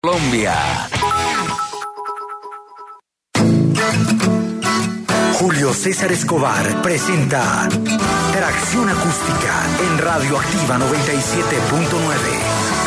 Colombia. Julio César Escobar presenta Tracción Acústica en Radioactiva 97.9.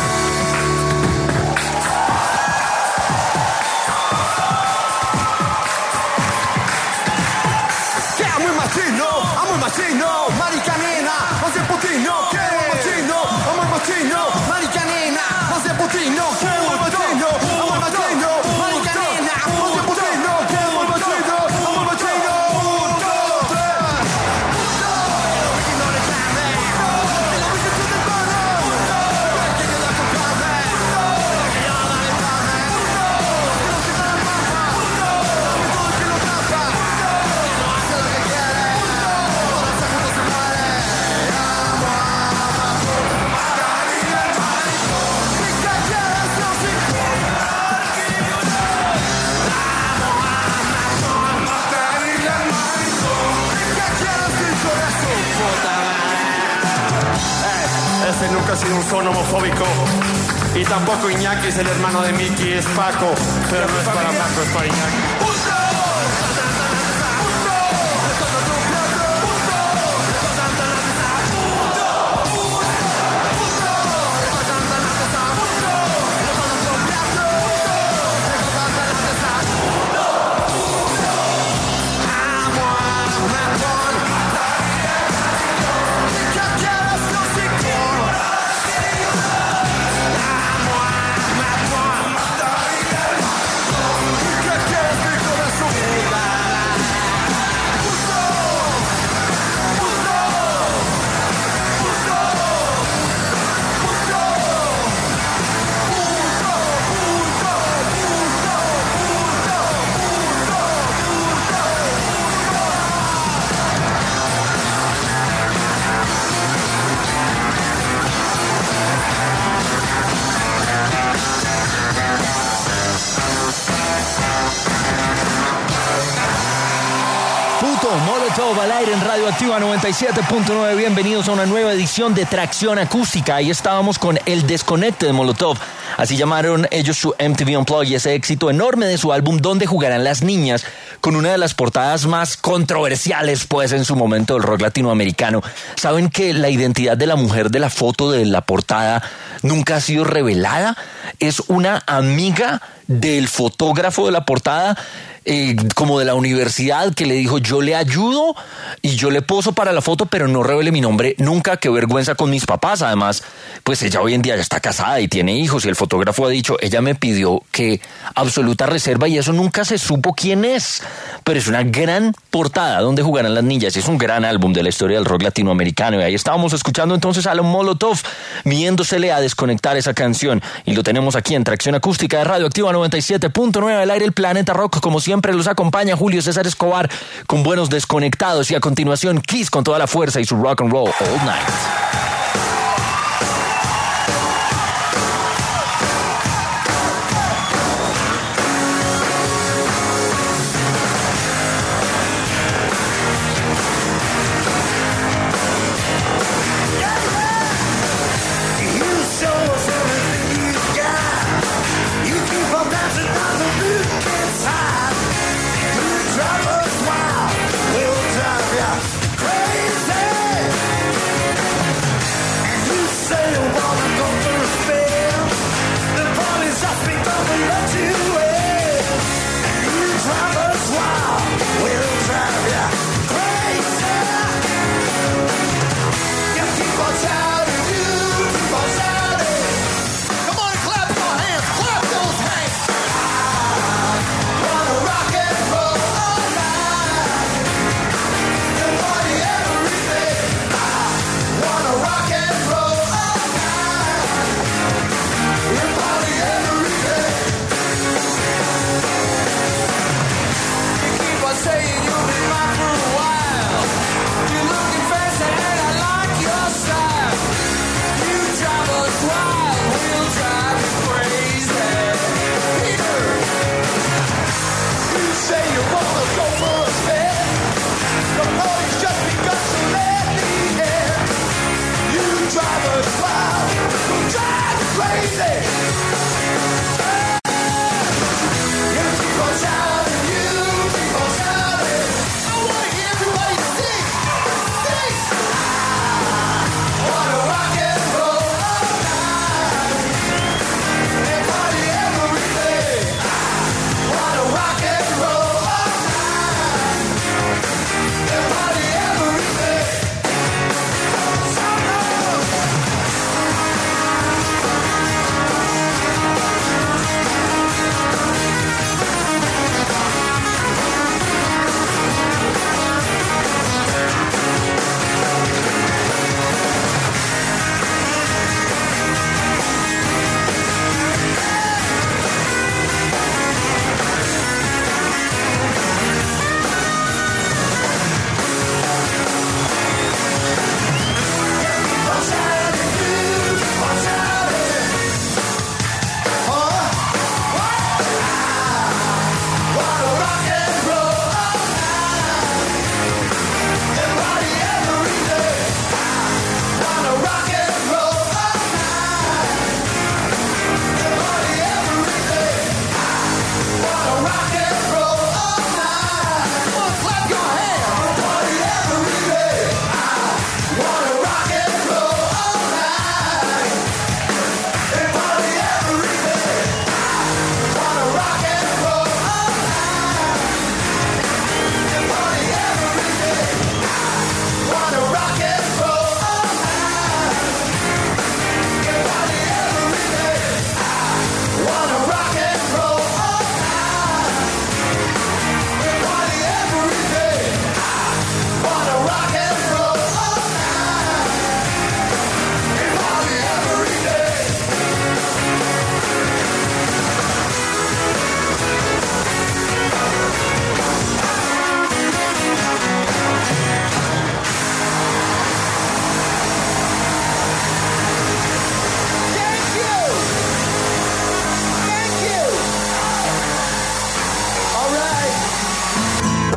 Macino, marica nena, no sé putino, que macino, amo macino, marica nena, no sé putino, que macino, amo macino, marica nena, no sé putino, que macino, amo macino, 1, 2, 3. No le cambia, la música se te para, que te la comprame, que ya no le cambia, que no se te la pasa, que lo tapa, que no hace lo que quiere. Ese nunca ha sido un son homofóbico. Y tampoco Iñaki es el hermano de Miki, es Paco. Pero no es para Paco, es para Iñaki. Molotov al aire en Radioactiva 97.9. Bienvenidos a una nueva edición de Tracción Acústica. Ahí estábamos con El Desconecte de Molotov. Así llamaron ellos su MTV Unplugged y ese éxito enorme de su álbum Donde Jugarán las Niñas, con una de las portadas más controversiales pues en su momento del rock latinoamericano. ¿Saben que la identidad de la mujer de la foto de la portada nunca ha sido revelada? Es una amiga del fotógrafo de la portada, como de la universidad, que le dijo: yo le ayudo y yo le poso para la foto, pero no revele mi nombre nunca, qué vergüenza con mis papás. Además, pues ella hoy en día ya está casada y tiene hijos, y el fotógrafo ha dicho: ella me pidió que absoluta reserva, y eso nunca se supo quién es. Pero es una gran portada, Donde Jugarán las Niñas, y es un gran álbum de la historia del rock latinoamericano. Y ahí estábamos escuchando entonces a los Molotov miéndosele a desconectar esa canción, y lo tenemos aquí en Tracción Acústica de Radioactiva 97.9 al aire, el Planeta Rock. Como siempre los acompaña Julio César Escobar con buenos desconectados, y a continuación Kiss con toda la fuerza y su Rock and Roll All Night.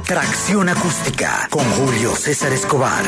Tracción Acústica con Julio César Escobar.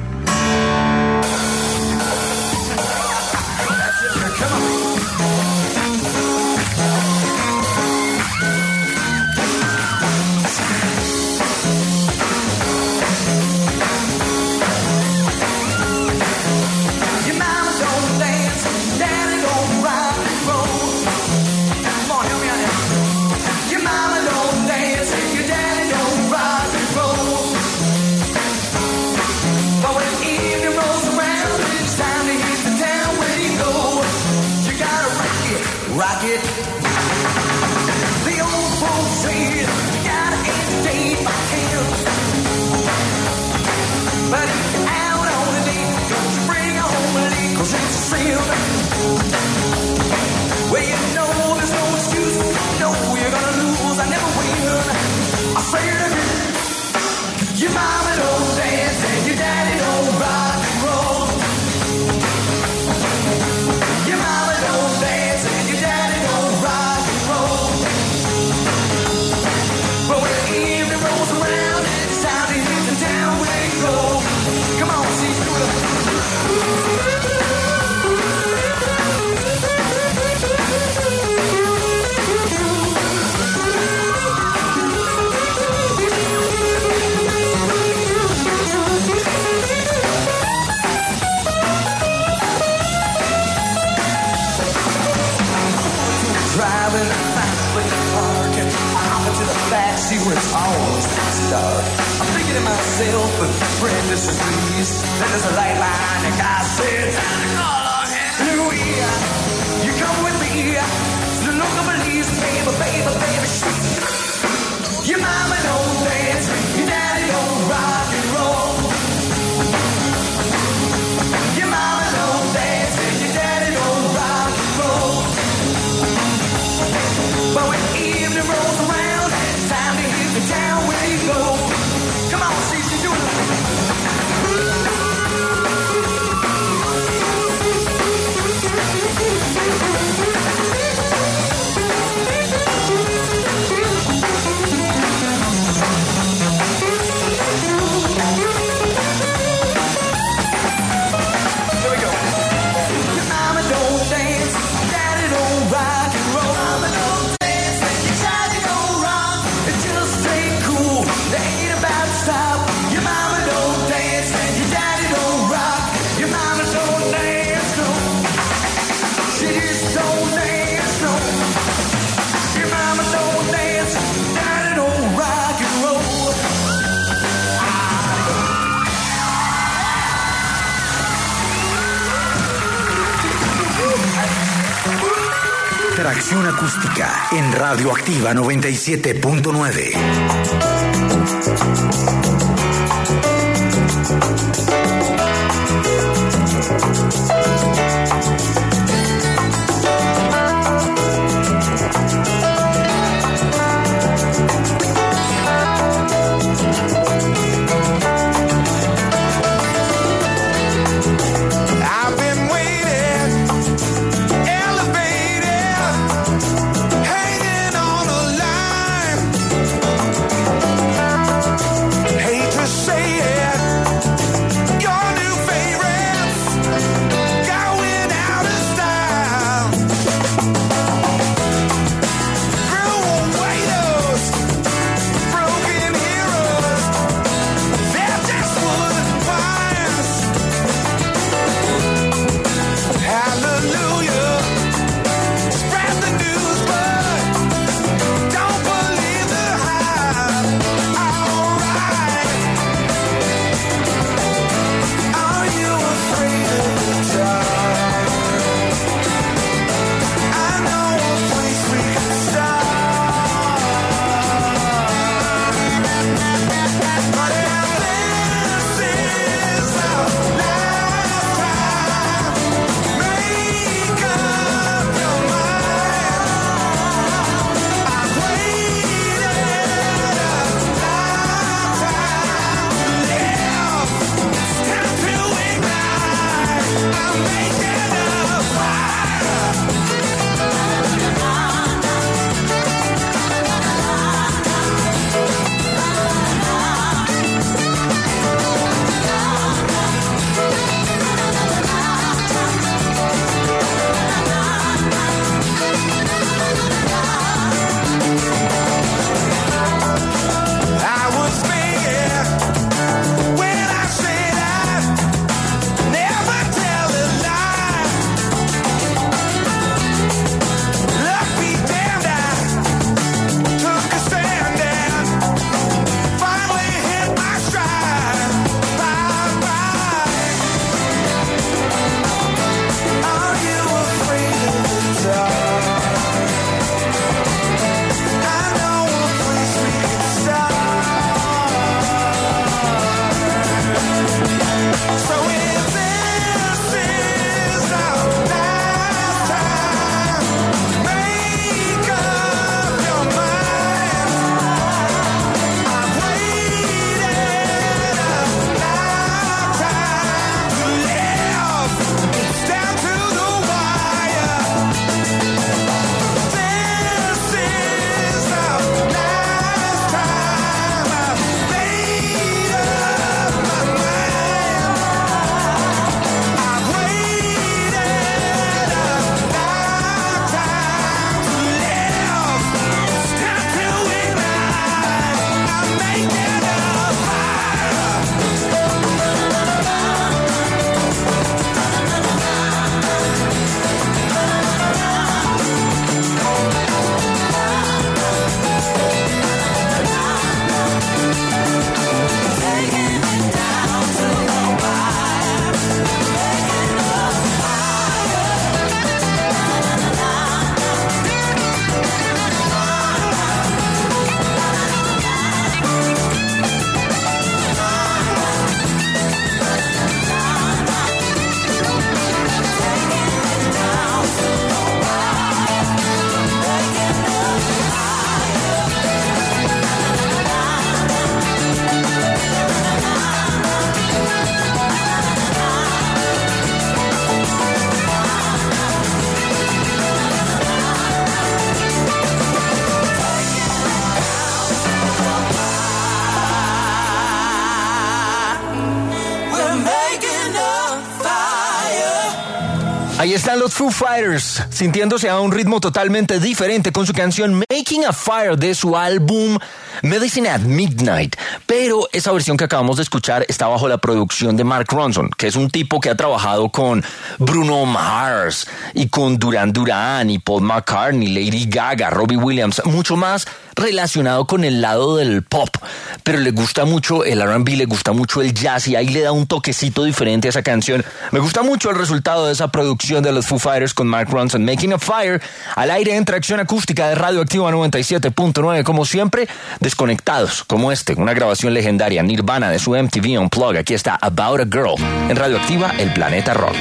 Rock it. The old folks say you gotta entertain my kids. But if you're out on a date, don't you bring home a late, 'cause it's a sin. Well, you know there's no excuse. You know you're gonna lose. I never win. I say it again. Your mama don't dance and your daddy don't rock and roll. Your mama don't dance and your daddy don't rock and roll. But when the evening rolls around, it's time to hit the town where you go. Come on, see, do it. Driving in the park and I hop into the backseat where it's always nice and dark. I'm thinking to myself, but Brenda says please, then there's a light line and God said, Louis, you come with me. The look of Belize, baby, baby, baby, sweet. Your mama don't dance, your daddy don't rock and roll. Your mama don't dance and your daddy don't rock and roll. But when evening rolls around, it's time to hit the town where you go. Come on, Cece, do it. Here we go. Your mama don't dance, daddy don't rock and roll. Mama don't dance, your daddy don't rock. It just ain't cool. They ain't about to stop. Your mama don't dance, your daddy don't rock. Your mama don't dance, no. She just don't dance, no. Your mama don't dance, daddy don't rock and roll. Tracción Acústica en Radioactiva 97.9. I've been waiting, elevated, hanging on a line. Hate to say it, your new favorites Ahí están los Foo Fighters, sintiéndose a un ritmo totalmente diferente con su canción Making a Fire de su álbum Medicine at Midnight. Pero esa versión que acabamos de escuchar está bajo la producción de Mark Ronson, que es un tipo que ha trabajado con Bruno Mars y con Duran Duran y Paul McCartney, Lady Gaga, Robbie Williams, mucho más relacionado con el lado del pop, pero le gusta mucho el R&B, le gusta mucho el jazz y ahí le da un toquecito diferente a esa canción. Me gusta mucho el resultado de esa producción de los Foo Fighters con Mark Ronson, Making a Fire, al aire en Tracción Acústica de Radioactiva 97.9, como siempre, desconectados, como una grabación legendaria, Nirvana de su MTV Unplugged. Aquí está About a Girl, en Radioactiva, el planeta rock.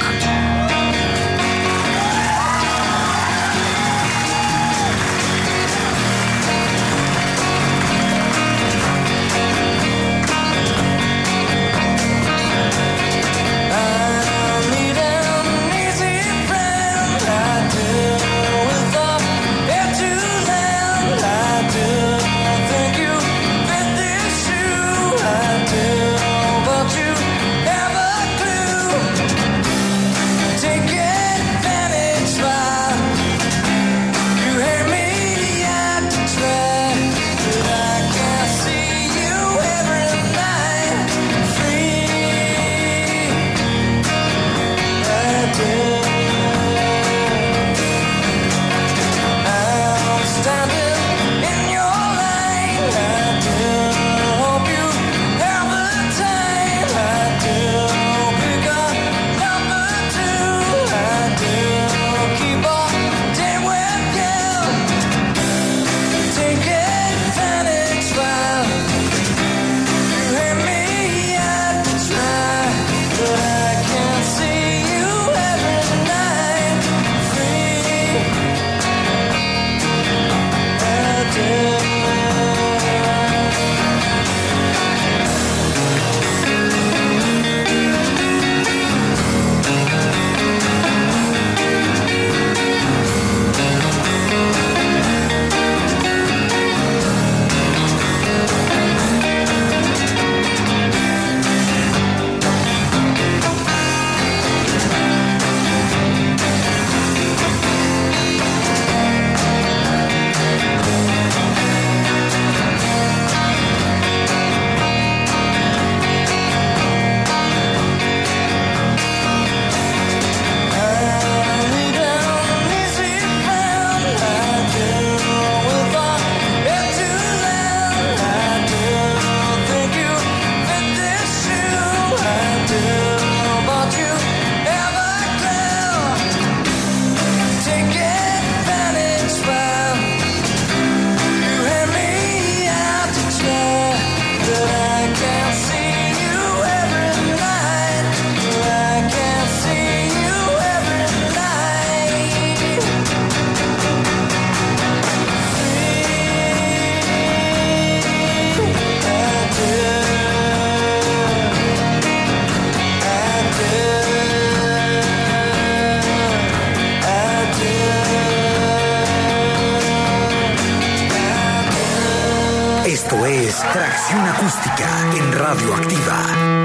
Esto es Tracción Acústica en Radioactiva.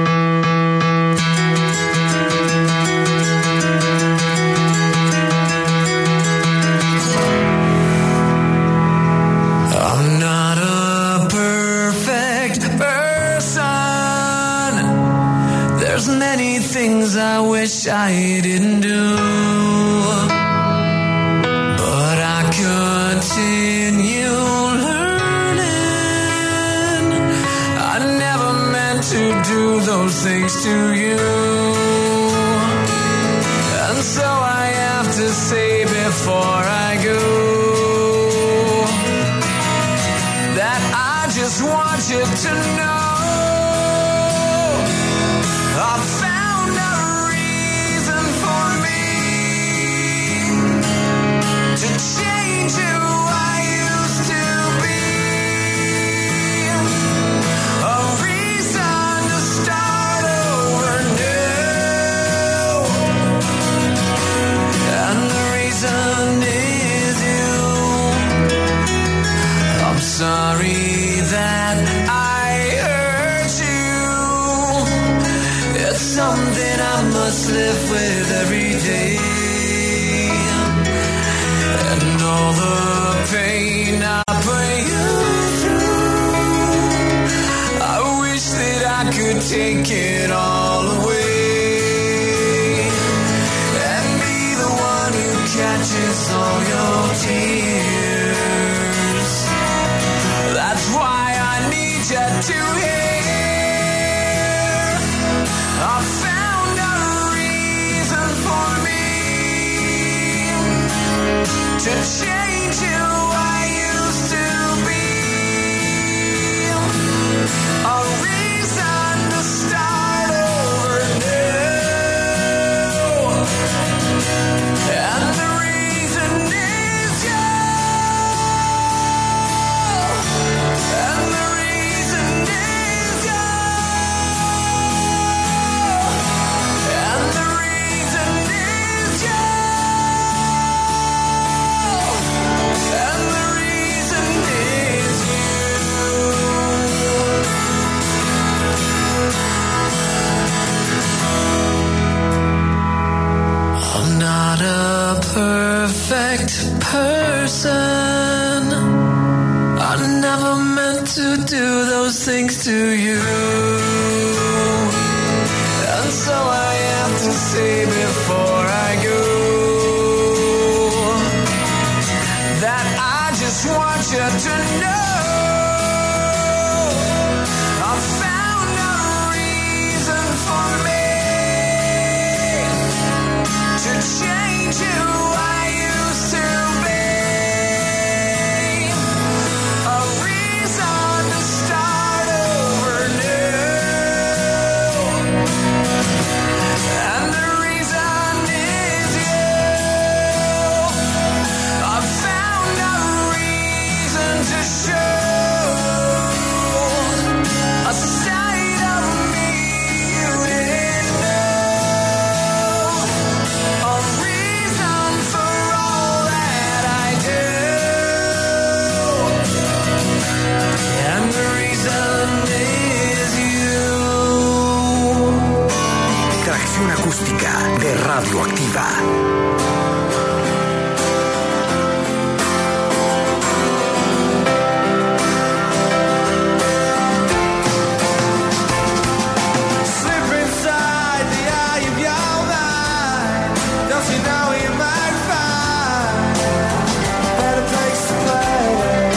I'm not a perfect person. There's many things I wish I didn't do, but I continue learning. I never meant to do those things to you, and so I have to say before I go that I just want you to know I found a reason for me to change who I used to be, a reason to start over new, and the reason is you. I'm sorry that I hurt you. It's something I must live with every day. all the pain I put you through. I wish that I could take it all away and be the one who catches all your tears. That's why I need you to hear. I found a reason for me to change who I used to be. A reason to start over new. And the reason is you. And the reason is you. And the reason is you. And the reason is you. I'm not a perfect person. I never meant to do those things to you. And so I have to say before I go that I just want you to know I found a reason for me to change who I used to be. A reason to start over new. And the reason is you. I found a reason to show a side of me you didn't know. A reason for all that I do. And the reason is you. Tracción acústica de Radioactiva. Slip inside the eye of your mind. Don't you know you might find a better place to play?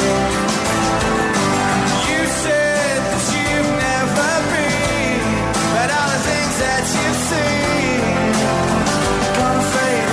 You said that you've never been, but all the things that you've seen gonna fade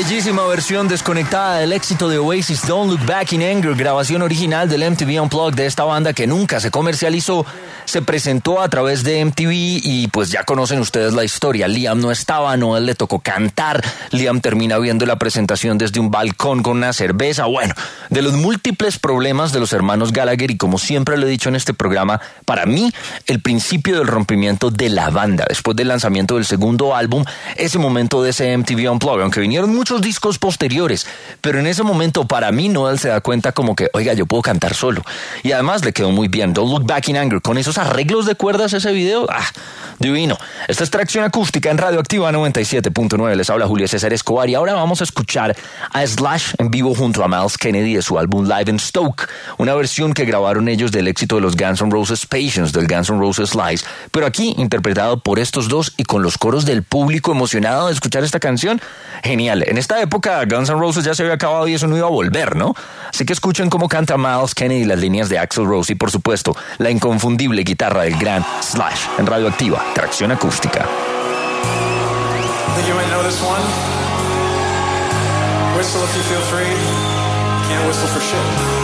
bellísima versión desconectada del éxito de Oasis, Don't Look Back in Anger, grabación original del MTV Unplugged de esta banda que nunca se comercializó, se presentó a través de MTV y pues ya conocen ustedes la historia. Liam no estaba, Noel le tocó cantar, Liam termina viendo la presentación desde un balcón con una cerveza. Bueno, de los múltiples problemas de los hermanos Gallagher, y como siempre lo he dicho en este programa, para mí el principio del rompimiento de la banda después del lanzamiento del segundo álbum, ese momento de ese MTV Unplugged, aunque vinieron muchos discos posteriores, pero en ese momento para mí Noel se da cuenta como que, oiga, yo puedo cantar solo, y además le quedó muy bien. Don't Look Back in Anger, con esos arreglos de cuerdas, ese video, divino. Esta es Tracción Acústica en Radioactiva 97.9, les habla Julio César Escobar, y ahora vamos a escuchar a Slash en vivo junto a Miles Kennedy de su álbum Live in Stoke, una versión que grabaron ellos del éxito de los Guns N' Roses Patience, del Guns N' Roses Lies, pero aquí interpretado por estos dos y con los coros del público emocionado de escuchar esta canción. Genial. En esta época Guns N' Roses ya se había acabado y eso no iba a volver, ¿no? Así que escuchen cómo canta Miles Kennedy, las líneas de Axl Rose y por supuesto la inconfundible guitarra del gran Slash en Radioactiva, Tracción Acústica. I think you might know this one. Whistle if you feel free. Can't whistle for shit.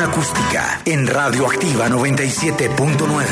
acústica en Radioactiva 97.9.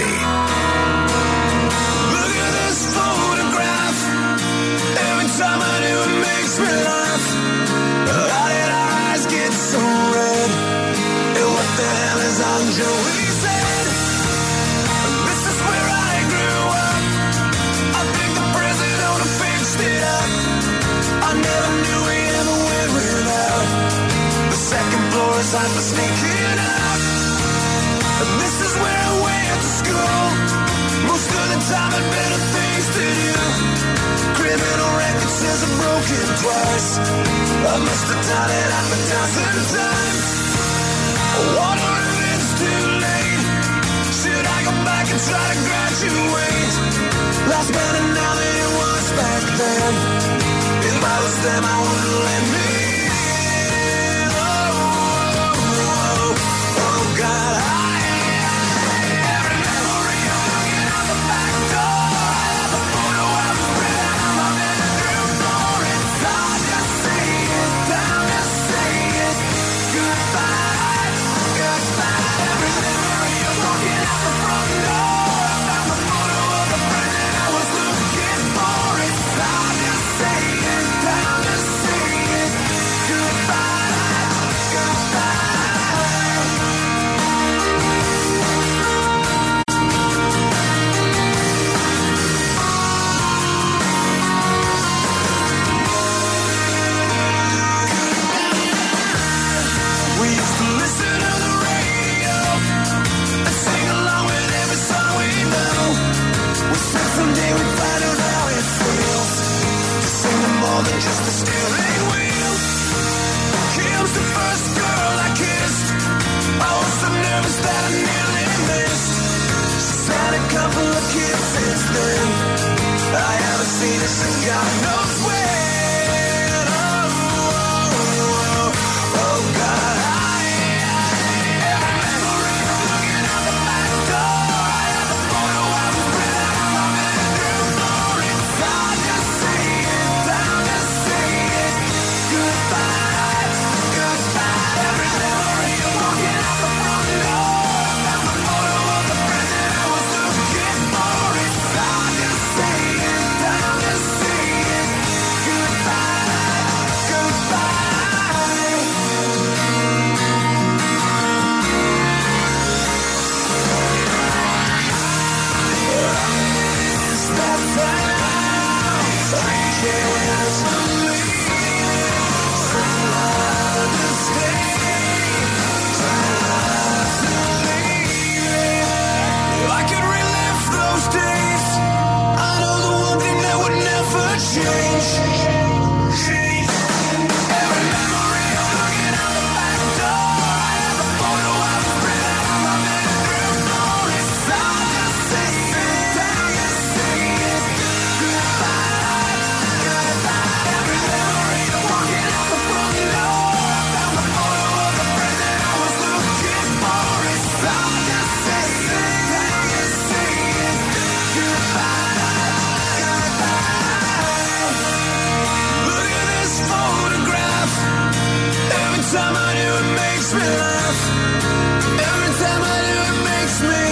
Time for sneaking out. And this is where I went to school. Most of the time had better things to do. Criminal record says I'm broken twice. I must have done it half a dozen times. I wonder if it's too late. Should I go back and try to graduate? Life's better now than it was back then. If I was them, I wouldn't let me. Just a steering wheel. Kim's the first girl I kissed. I was so nervous that I nearly missed. She's had a couple of kids since then. I haven't seen her since God knows when. Oh God, every memory of looking out the back door. I have a photo of us spread out on my bedroom floor. It's hard to see it, down to see it. Goodbye, goodbye. Every memory of walking out the front door. Found the photo of the present I was looking for. It's hard to see it, down to see it. Goodbye, goodbye. It's that time. I can't believe it's hard to stay. It's hard to leave. If I could relive those days, I know the one thing that would never change. Every memory of looking out the back door. I have a photo of us spread out on my bedroom floor. It's hard to see it, down to see it. Goodbye, goodbye. Every memory of walking out the front door. Found the photo of the present I was looking for. It's hard to see it, down to see it. Goodbye, goodbye. Look at this photograph. Every time I do it makes me laugh. Every time I do it makes me.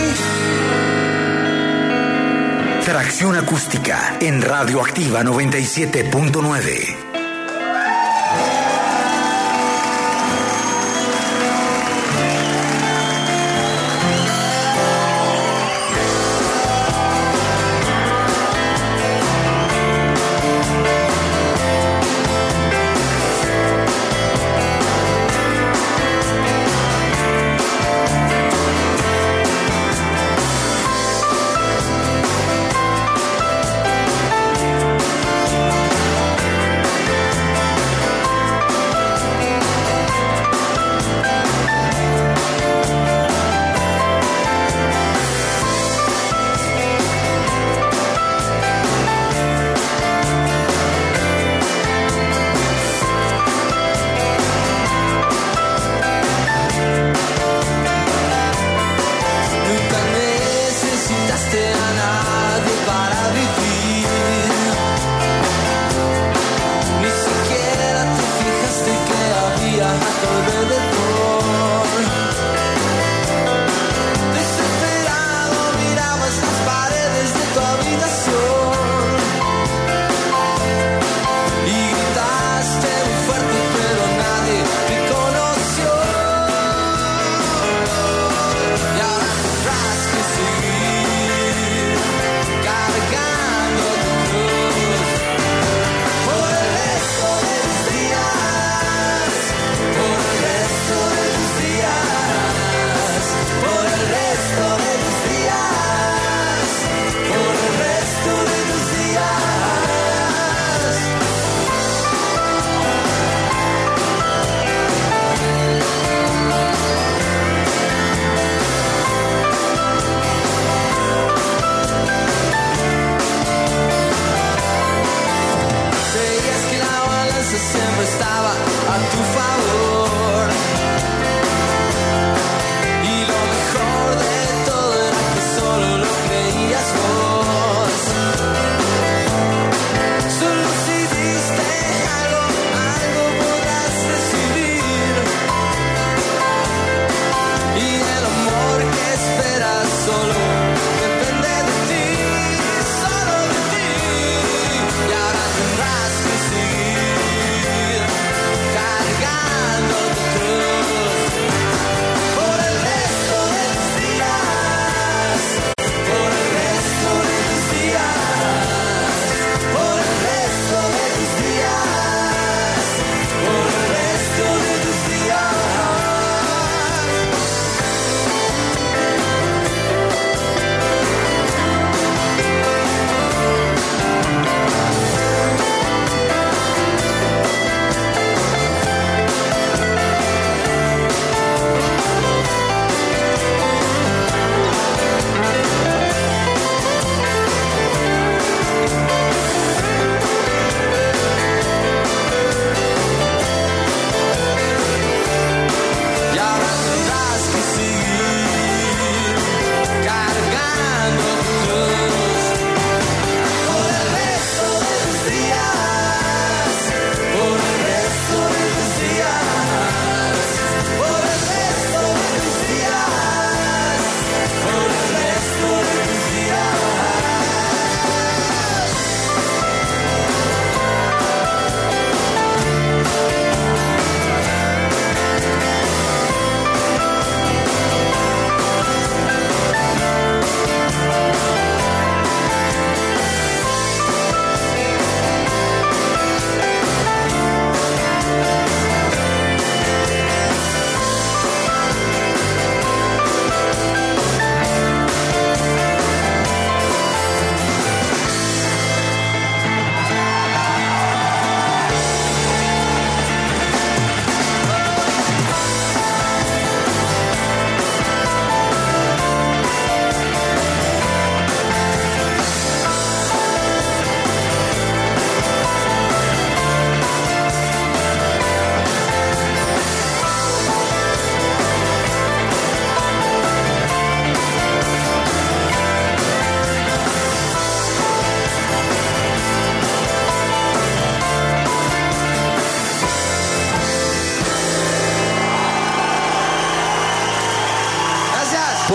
Tracción acústica en Radioactiva 97.9.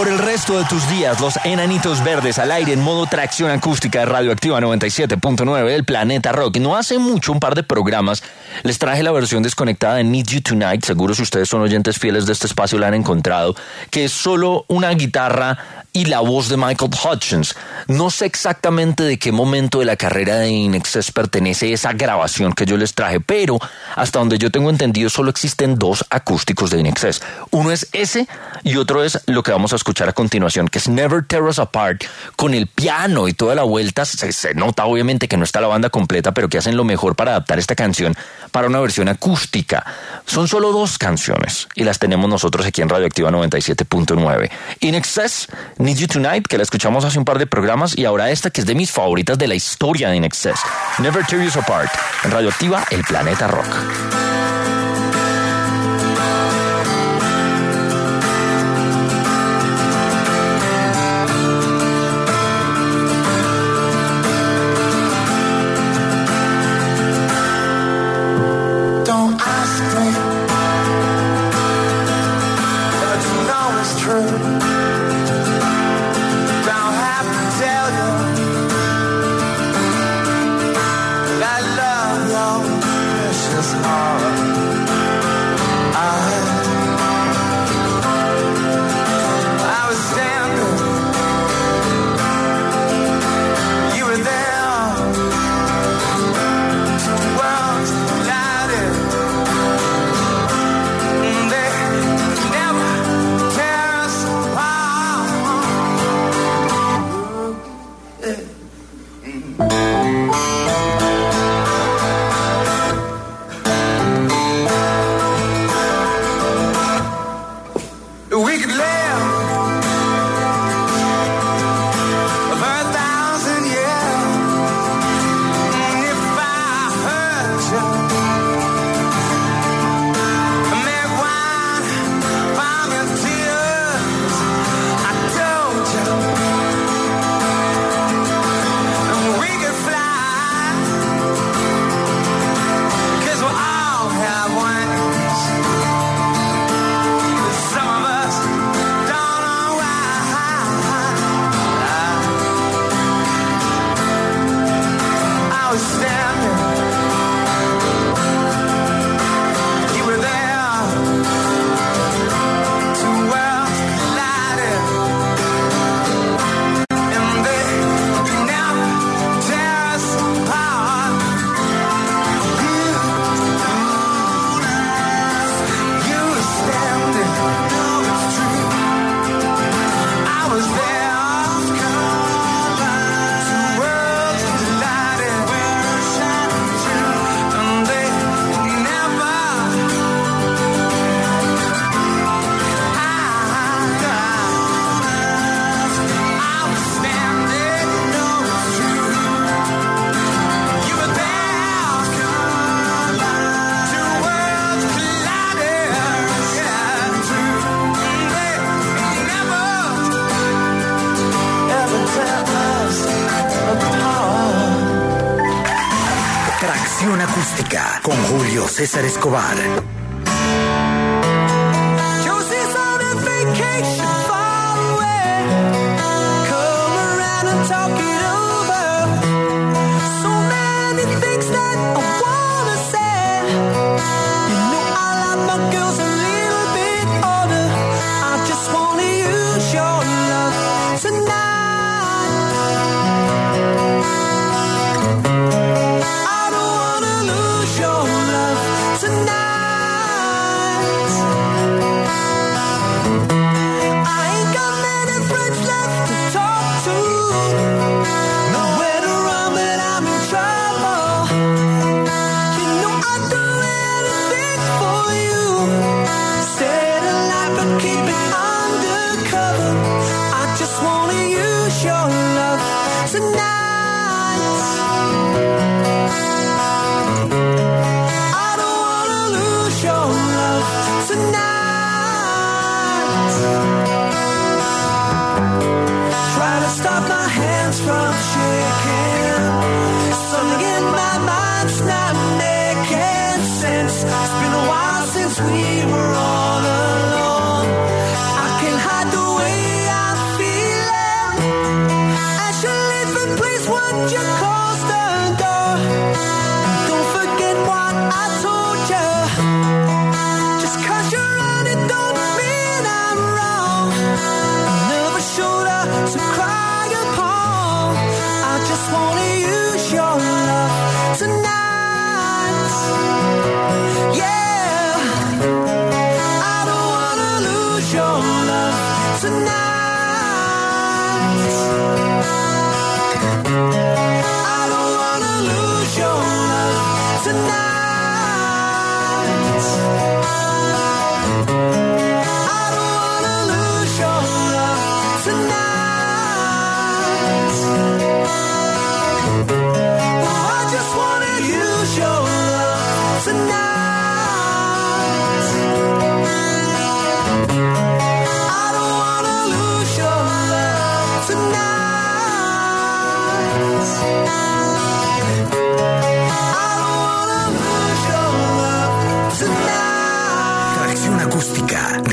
por el resto de tus días. Los Enanitos Verdes al aire en modo tracción acústica de Radioactiva 97.9 del Planeta Rock. No hace mucho, un par de programas, les traje la versión desconectada de Need You Tonight. Seguro si ustedes son oyentes fieles de este espacio la han encontrado, que es solo una guitarra y la voz de Michael Hutchence. No sé exactamente de qué momento de la carrera de In Excess pertenece esa grabación que yo les traje, pero hasta donde yo tengo entendido solo existen dos acústicos de In Excess. Uno es ese y otro es lo que vamos a escuchar a continuación, que es Never Tear Us Apart, con el piano y toda la vuelta. Se nota obviamente que no está la banda completa, pero que hacen lo mejor para adaptar esta canción para una versión acústica. Son solo dos canciones y las tenemos nosotros aquí en Radioactiva 97.9. In Excess, Need You Tonight, que la escuchamos hace un par de programas, y ahora esta que es de mis favoritas de la historia de In Excess, Never Tear Us Apart, en Radioactiva, el Planeta Rock. Don't ask me, but you know it's true. Don't have to tell you that I love your precious heart. I was standing, you were there, two worlds collided. They never tear us apart. We could live for 1,000 years if I hurt you. Make wine from your tears. I told you. And we could fly, 'cause we all have wings. Some of us don't know why. I was standing, you were there, two worlds collided, and they never tear us apart. You were standing, it's true. I was there, two worlds collided, and they never. I was standing, it's true. You were there, two worlds collided, yeah, true. They never ever tear us apart. Tracción acústica con Julio César Escobar. Josie's on a vacation far away. Come around and talk it over. So many things that I wanna say. You know I like my girls a little bit older. I just wanna use your love tonight. I don't wanna lose your love tonight. I ain't got many friends left to talk to. Nowhere to run, but I'm in trouble. You know I'd do anything for you. Stay alive but keep it undercover. I just wanna use your love tonight. I don't wanna lose your love tonight. Try to stop my hands from shaking. Something in my mind's not making sense. It's been a while since we were all alone. I can't hide the way I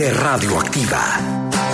de Radioactiva.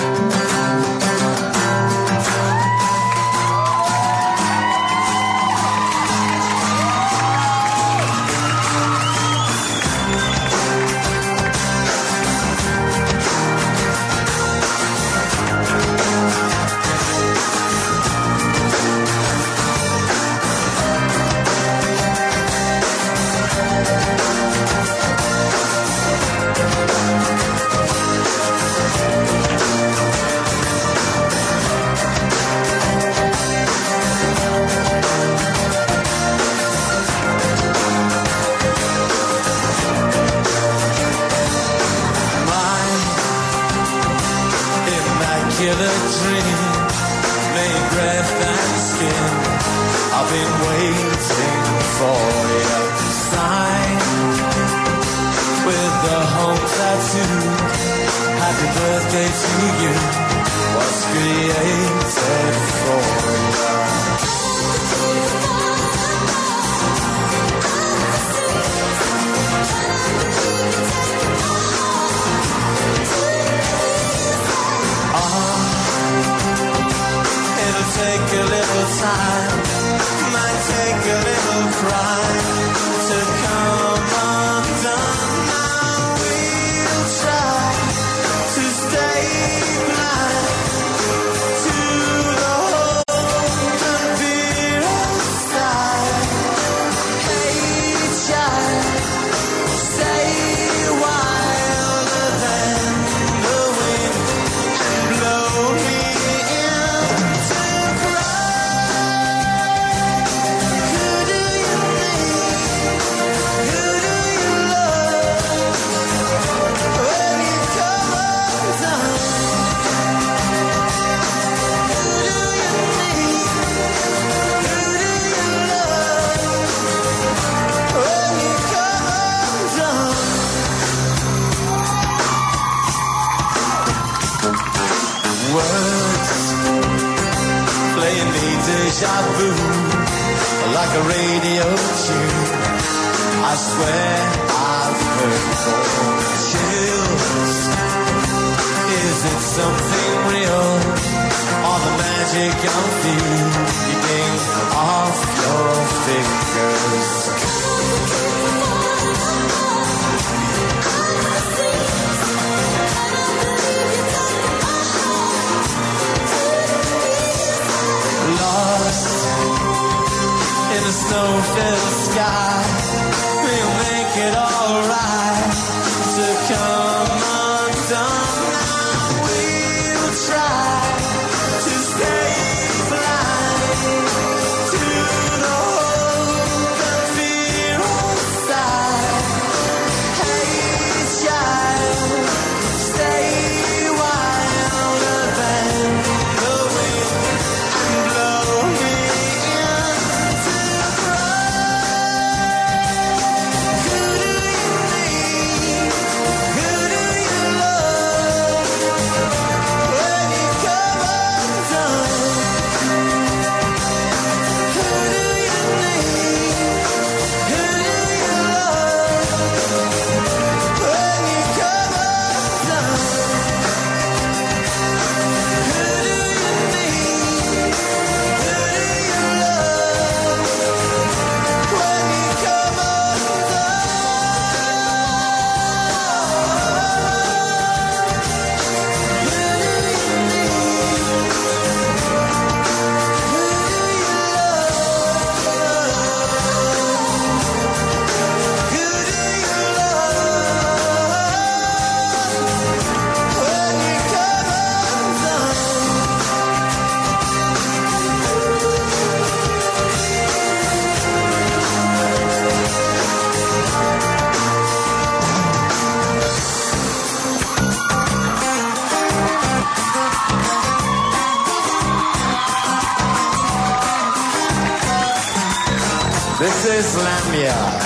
This is Lambia.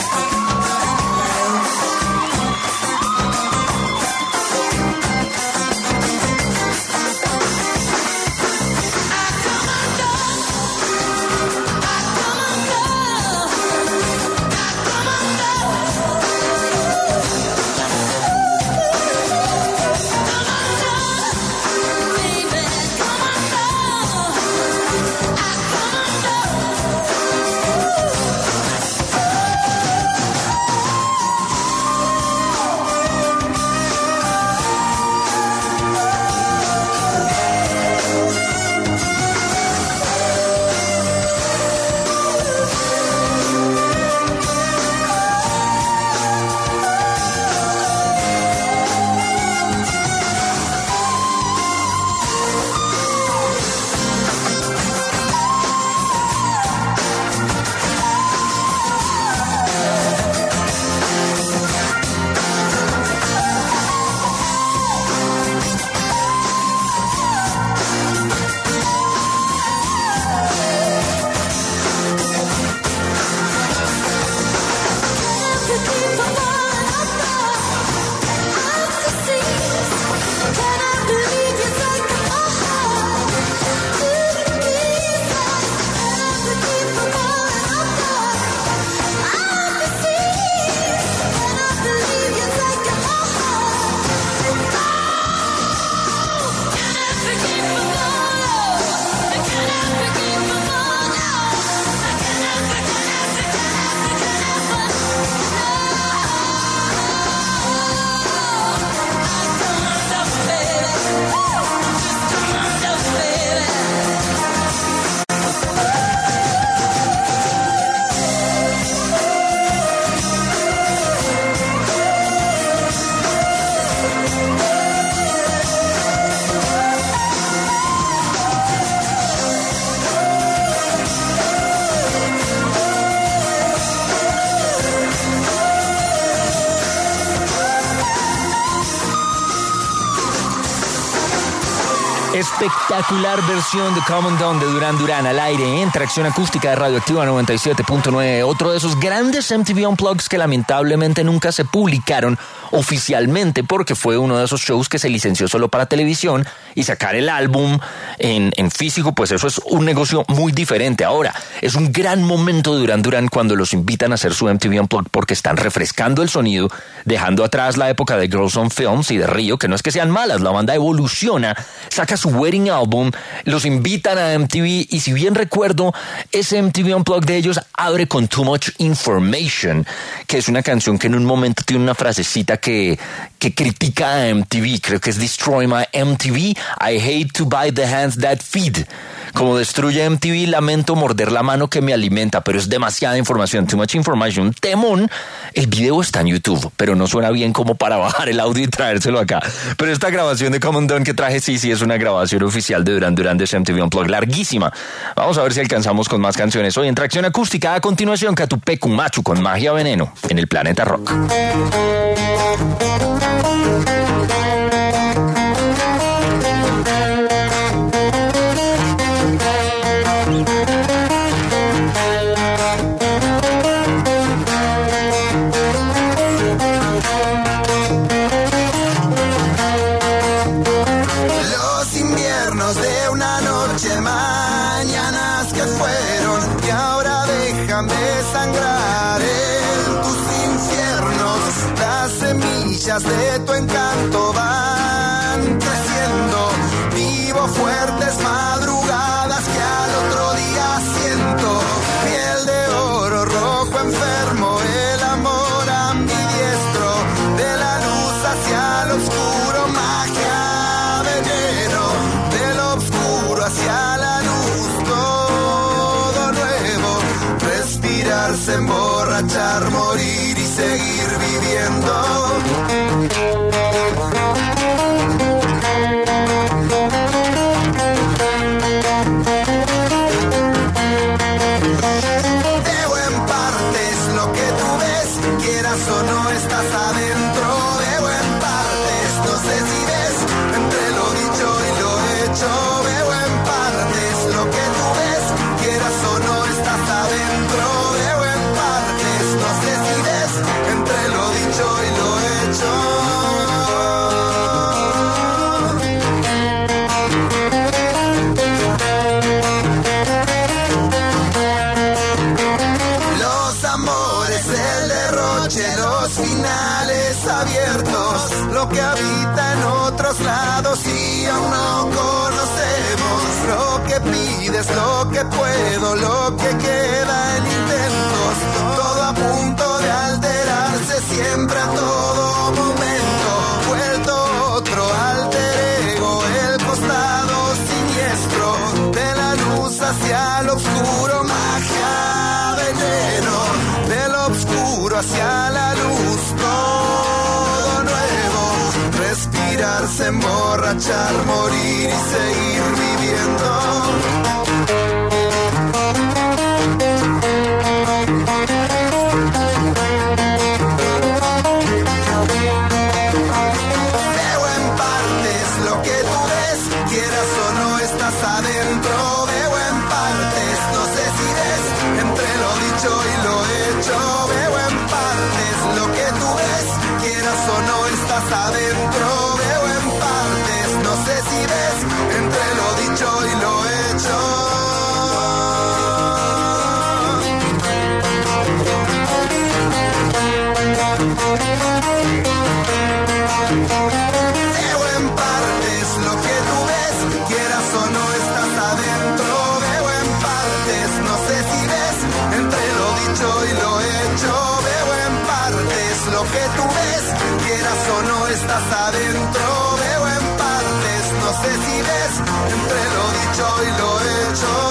I'm espectacular versión de Come Undone de Duran Duran al aire en Tracción Acústica de Radioactiva 97.9. Otro de esos grandes MTV Unplugged que lamentablemente nunca se publicaron oficialmente porque fue uno de esos shows que se licenció solo para televisión, y sacar el álbum en físico, pues eso es un negocio muy diferente. Ahora, es un gran momento de Duran Duran cuando los invitan a hacer su MTV Unplugged porque están refrescando el sonido, dejando atrás la época de Girls on Films y de Rio, que no es que sean malas, la banda evoluciona, saca su Wedding Album, los invitan a MTV, y si bien recuerdo, ese MTV Unplugged de ellos abre con Too Much Information, que es una canción que en un momento tiene una frasecita que critica a MTV, creo que es Destroy My MTV, I hate to bite the hands that feed. Como destruye MTV, lamento morder la mano que me alimenta, pero es demasiada información, Too Much Information, temón. El video está en YouTube, pero no suena bien como para bajar el audio y traérselo acá. Pero esta grabación de Come Undone que traje, sí es una grabación oficial de Duran Duran de MTV Unplugged, larguísima. Vamos a ver si alcanzamos con más canciones. Hoy en Tracción Acústica, a continuación, Catupecu Machu con Magia Veneno en el Planeta Rock. Los inviernos de una noche, mañanas que fueron, y ahora déjame sangrar en tus infiernos. Las semillas de tu encanto van creciendo, vivo fuertes madrugadas que al otro día siento. Piel de oro, rojo enfermo, el amor ambidiestro, de la luz hacia el oscuro, magia veneno, del oscuro hacia la luz, todo nuevo. Respirarse, emborrachar, morir y seguir viviendo. Debo en partes lo que tú ves, quieras o no estás adentro. Debo en partes, no sé si ves, entre lo dicho y lo hecho. Veo en partes lo que tú ves, quieras o no estás adentro. Veo en partes, no sé si ves, entre lo dicho y lo hecho. Los amores, el derroche, los finales abiertos, lo que habita en otros lados y aún no conocemos. Lo que pides, lo que puedo, lo que queda en intentos, todo a punto de alterarse siempre a todo momento. Vuelto otro alter ego, el costado siniestro, de la luz hacia el oscuro, magia veneno, del oscuro hacia la luz, todo nuevo. Respirarse, emborrachar, morir y seguir